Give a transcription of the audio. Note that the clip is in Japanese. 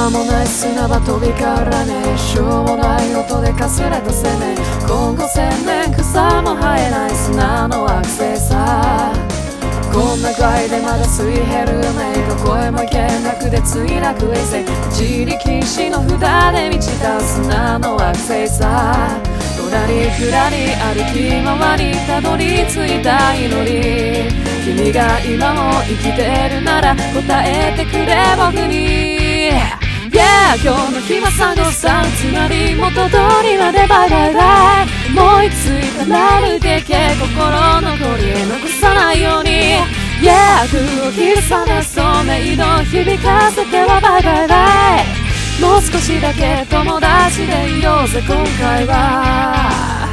間もない砂場飛びからね、しょうもない音でかすれた生命、今後1000年草も生えない砂の惑星さ。こんな具合でまだ水減るよね、どこへも行けなくて墜落衛星、自力禁止の札で満ちた砂の惑星さ。のらりくらり歩き回りたどり着いた祈り、君が今も生きてるなら答えてくれ僕に。Yeah 今日の日はサンゴさん、つまり元通りまでバイバイバイ、思いついたら歩いてけ、心の声残さないように。Yeah 空を切り覚まそう、メイド響かせてはバイバイバイ、もう少しだけ友達でいようぜ今回は。